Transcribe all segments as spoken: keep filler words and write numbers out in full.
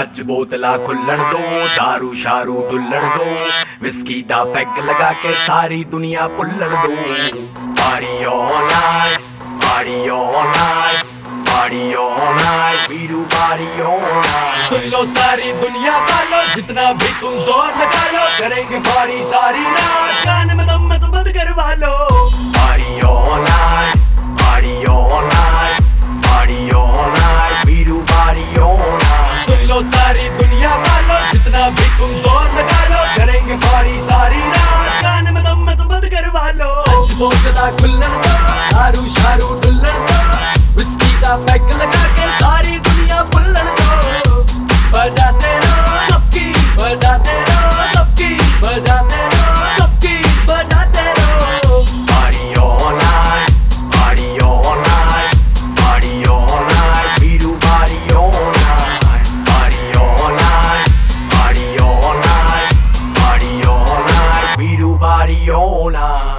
अज बोतला खुल्लण दो, दारू शारू डुल्लण दो, विस्की दा पैग लगा के सारी दुनिया पुल्लण दो। Party all night, party all night, party all night, Veeru party all night. सुन लो सारी दुनिया वालों, जितना भी तुम जोर लगा लो, करेंगे पार्टी सारी रात, गाने में दम में तो बंद करवा लो। Party all night, party all night, party all night, Veeru party all night. सुन लो सारी दुनिया वालों, जितना भी तुम जोर लगा लो, करेंगे पार्टी सारी रात, गाने में दम में तो बंद करवा लो। आज बोतला खुल्लण दो, दारू शारू डुल्लण दो, विस्की दा पैग लगा के सारी दुनिया पुल्लण दो। बजाते रहो सबकी, बजाते रहो सबकी, बजाते रहो सबकी, बजाते रहो। Party all night, party all night, party all night, Veeru party all night. Party all night, party all night, party all night, Veeru party all night.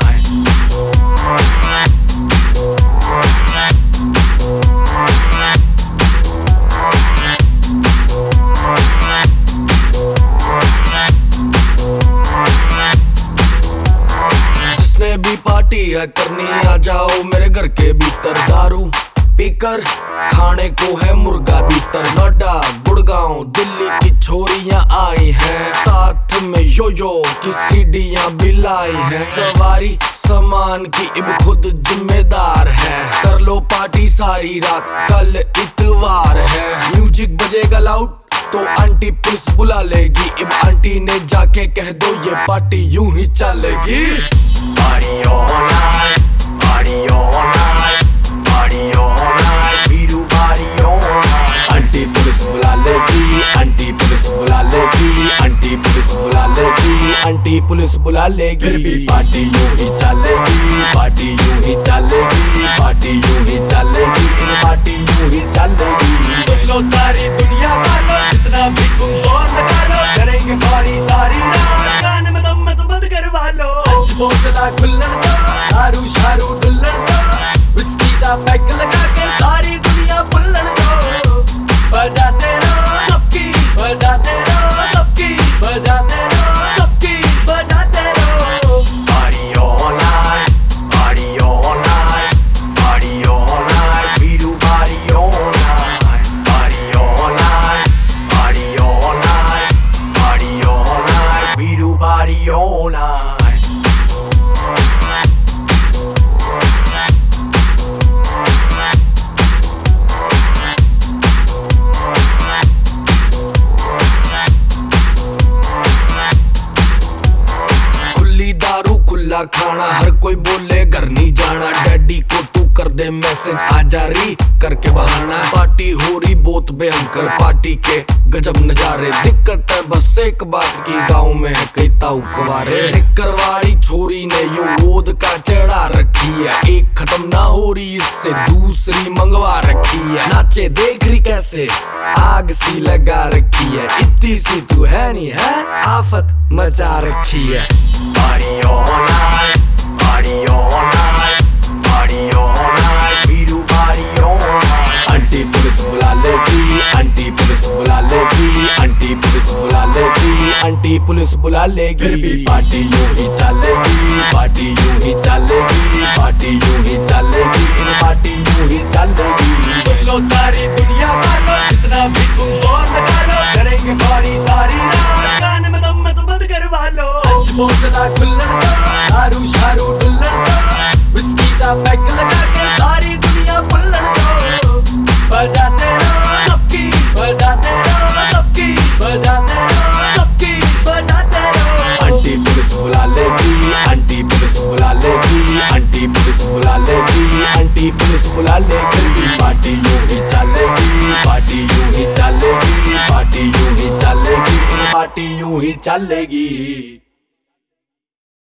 भी पार्टी है करनी, आ जाओ मेरे घर के भीतर, दारू पीकर खाने को है मुर्गा भीतर। नोएडा गुड़गांव दिल्ली की छोरियां आई हैं, साथ में यो यो की सीढ़ियां भी लाई हैं। सवारी सामान की इब खुद जिम्मेदार है, कर लो पार्टी सारी रात, कल इतवार है। म्यूजिक बजेगा लाउड तो आंटी पुलिस बुला लेगी, इब आंटी ने जाके कह दो ये पार्टी यूं ही चलेगी। Party all night, party all night, party all night, Veeru party all night. Aunty police बुला लेगी, आंटी पुलिस बुला लेगी, आंटी पुलिस बुला लेगी, आंटी पुलिस बुला लेगी। फिर भी पार्टी यूं ही चलेगी, पार्टी यूं ही चलेगी, पार्टी यूं ही चलेगी, पार्टी यूं ही चलेगी। सुन लो सारी दुनिया वालों, जितना भी तुम जोर लगा लो, करेंगे पार्टी सारी रात, गाने में दम में तो बंद करवा लो। आज बोतला खुल्लण दो, दारू शारू डुल्लण दो, विस्की दा पैग लगा के सारी दुनिया पुल्लण दो। बजाते रहो सबकी, बजाते रहो सबकी, बजाते रहो सबकी, बजाते रहो। Party all night, party all night, party all night, Veeru party all night. Party all night, party all night, party all night, Veeru party all night. दारू खुला खाना, हर कोई बोले घर नहीं जाना, डैडी को तू कर दे मैसेज, आजा री करके बहाना। पार्टी हो रही बहुत भयंकर, पार्टी के गजब नजारे, दिक्कत है बस एक बात की, गाँव में है कई ताऊ कुंवारे। करवाड़ी छोरी ने यो गोद का चढ़ा रखी है, एक खत्म ना हो रही इससे दूसरी मंगवा रखी है। नाचे देख रही कैसे आग सी लगा रखी है, इतनी सी तू है नहीं है, आफत मचा रखी है। Party all night, party all night, party all night, Veeru party all night. Aunty police बुला लेगी, आंटी पुलिस बुला लेगी, आंटी पुलिस बुला लेगी, आंटी पुलिस बुला लेगी। फिर भी पार्टी यूं ही चलेगी, पार्टी यूं ही चलेगी, पार्टी यूं ही चलेगी, पार्टी यूं ही चलेगी। सुन लो सारी दुनिया वालों, जितना भी तुम जोर लगा लो, करेंगे पार्टी सारी रात, गाने में दम में तो बंद करवा लो। आज बोतला खुल्लण दो, दारू शारू डुल्लण दो, विस्की दा पैग लगा के सारी दुनिया पुल्लण दो। बजाते रहो सबकी, बजाते रहो सबकी, बजाते रहो सबकी, बजाते रहो। आंटी पुलिस बुला लेगी, आंटी पुलिस बुला लेगी, आंटी पुलिस बुला लेगी, आंटी पुलिस बुला लेगी। पार्टी यूं ही चलेगी, पार्टी यूं ही चलेगी, पार्टी यूं ही चलेगी, पार्टी यूं ही चलेगी।